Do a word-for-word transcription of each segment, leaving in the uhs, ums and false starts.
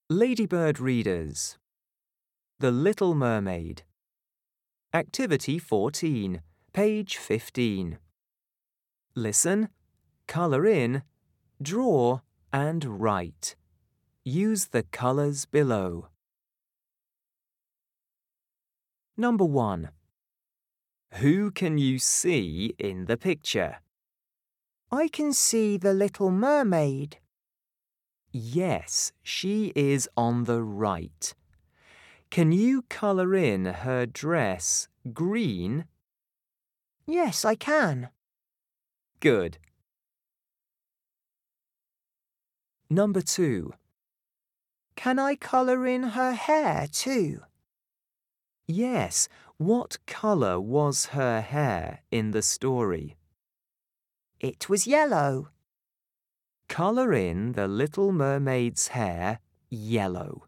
Ladybird readers. The Little Mermaid. Activity fourteen, page fifteen. Listen, colour in, draw and write. Use the colours below. Number one. Who can you see in the picture? I can see the Little Mermaid. Yes, she is on the right. Can you colour in her dress green? Yes, I can. Good. Number two. Can I colour in her hair too? Yes, what colour was her hair in the story? It was yellow. Colour in the Little Mermaid's hair yellow.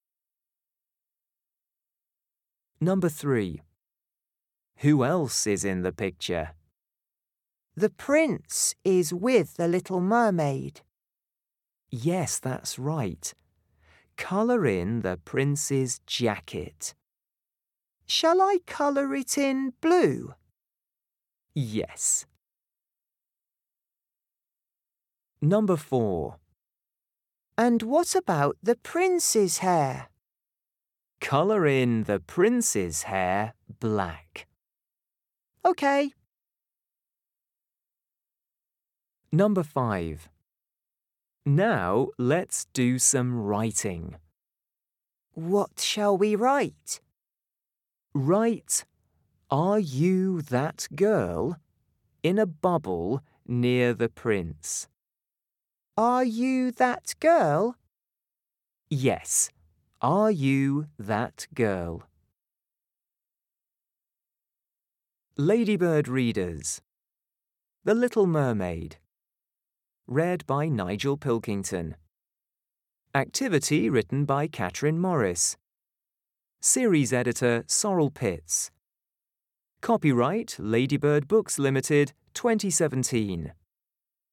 Number three. Who else is in the picture? The prince is with the Little Mermaid. Yes, that's right. Colour in the prince's jacket. Shall I colour it in blue? Yes. Number four. And what about the prince's hair? Colour in the prince's hair black. OK. Number five. Now let's do some writing. What shall we write? Write, "Are you that girl?" in a bubble near the prince. Are you that girl? Yes. Are you that girl? Ladybird readers. The Little Mermaid. Read by Nigel Pilkington. Activity written by Catherine Morris. Series editor Sorrel Pitts. Copyright Ladybird Books Limited, twenty seventeen.